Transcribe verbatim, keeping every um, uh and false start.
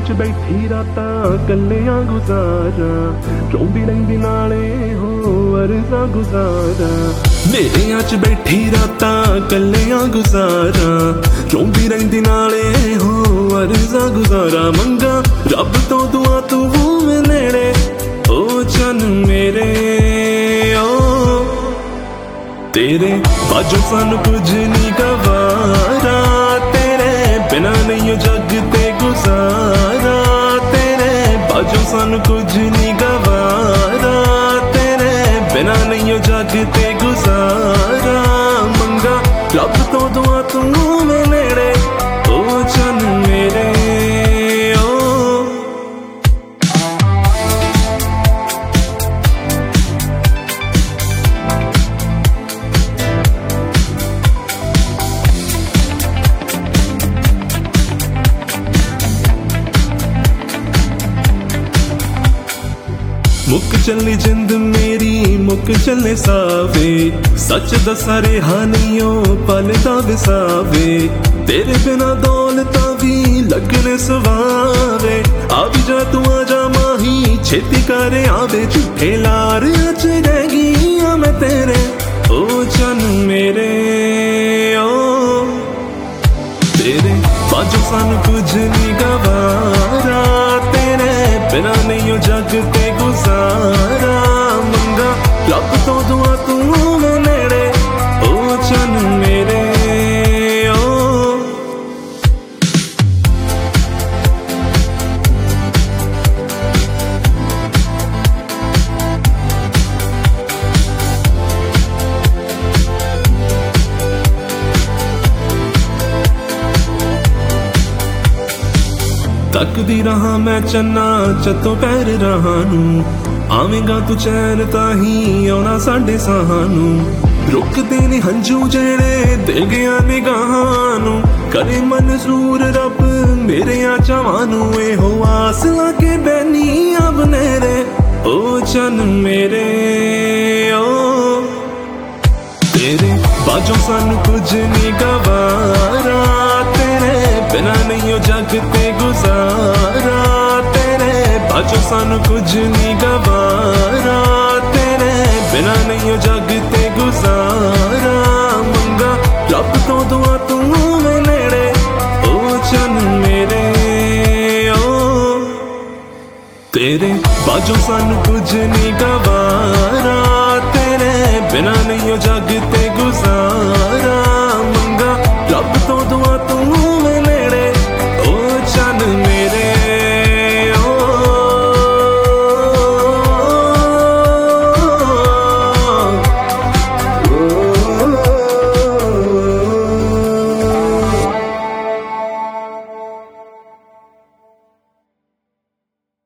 च बैठी रातां कल्लियां गुजारा, चौंदी रहिंदी नाले हो अरज़ां गुजारा। मेरियां च बैठी रातां कल्लियां गुजारा, चौंदी रहिंदी नाले हो अरज़ां गुजारा। मंगा रब तो दुआ तू होवे नेड़े, ओ चन मेरे ओ तेरे बाजों सानू कुछ नहीं गवारा, तेरे बिना नहीं जग ते गुजारा। तेरे बाजों सानू कुछ नहीं गवारा, तेरे बिना नहीं जग ते गुजारा। मंगा रब तो दुआ तू मैं नेड़े, ओ चन मेरे मुक चलनी जिंद मेरी मुक चलने सावे, सच दसा रेहा नहीं पल दा विसावे। तेरे बिना दौलता भी लगने सवावे, आ भी जा तू आ जा माही छेती करे आवे। झूठे लार अच रह गई मैं तेरे, ओ चन मेरे ओ तेरे बाजों सानू कुछ नहीं गवारा, तेरे बिना नहीं जग ते गुजारा। मंगा रब तो दुआ तू मैं नेड़े, ओ चन मेरे ओ तकदी रहा मैं चन्ना चतों पैर रहा नू, आवेगा तू चैन ताही आना साडे साहानू। रुकदे ने हंजू जेड़े दे गया निगाहां नू, करे मंजूर रब मेरे आ चावानू। ए हो आस लाके बैनी अब नेरे, ओ चन मेरे ओ तेरे बाजों सानू कुछ नहीं गवारा, तेरे बिना नहीं जग ते गुजारा। तेरे बाजों सानू कुछ नहीं गवारा, तेरे बिना नहीं जग ते गुजारा। मंगा रब तो दुआ तू मैं नेड़े, ओ चन मेरे ओ तेरे बाजों सानू कुछ नहीं गवारा, तेरे बिना नहीं जग ते